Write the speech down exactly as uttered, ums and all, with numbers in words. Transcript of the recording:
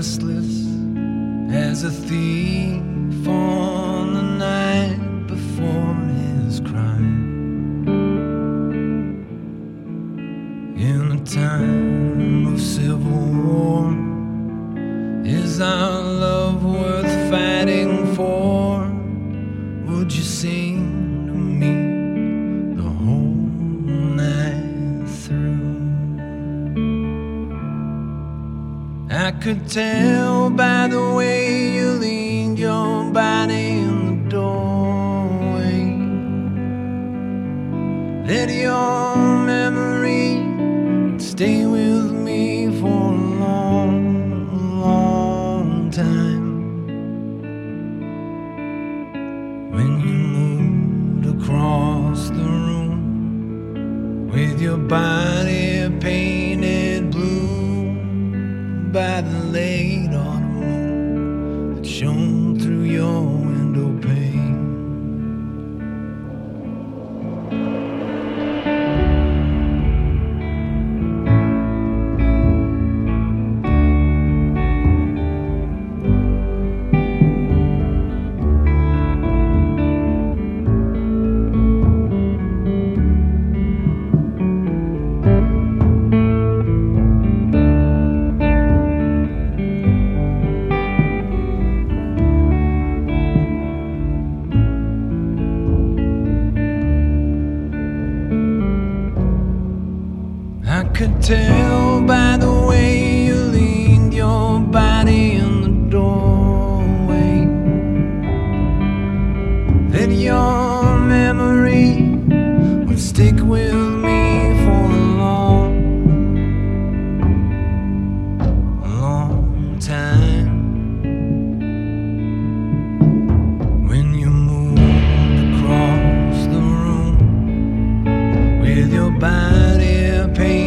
restless as a thief on the night before his crime. In a time of civil war, is our love worth fighting for? Would you sing to me the whole night through? I could tell by the way you leaned your body in the doorway that your memory would stay with me for a long, long time. When you moved across the room with your body painted blue by the late autumn moon that shone through your window pane. I could tell by the way you leaned your body in the doorway that your memory would stick with me for a long, long time. When you moved across the room with your body painted